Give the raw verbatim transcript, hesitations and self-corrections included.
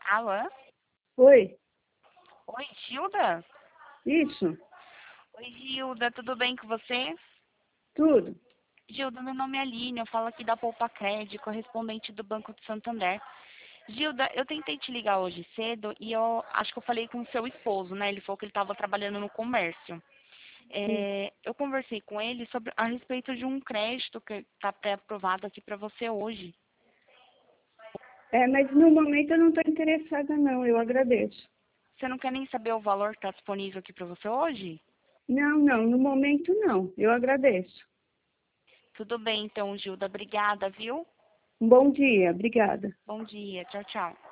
Alô? Oi, Oi, Gilda? isso, Oi, Gilda, tudo bem com você? tudo. Gilda, meu nome é Aline, eu falo aqui da Poupa Cred, correspondente do Banco de Santander. Gilda, eu tentei te ligar hoje cedo e eu acho que eu falei com o seu esposo, né? Ele falou que ele estava trabalhando no comércio. Sim. É, eu conversei com ele sobre a respeito de um crédito que está pré-aprovado aqui para você hoje. É, mas no momento eu não estou interessada não, eu agradeço. Você não quer nem saber o valor que está disponível aqui para você hoje? Não, não, no momento não, eu agradeço. Tudo bem, então, Gilda. Obrigada, viu? Um bom dia, obrigada. Bom dia. Tchau, tchau.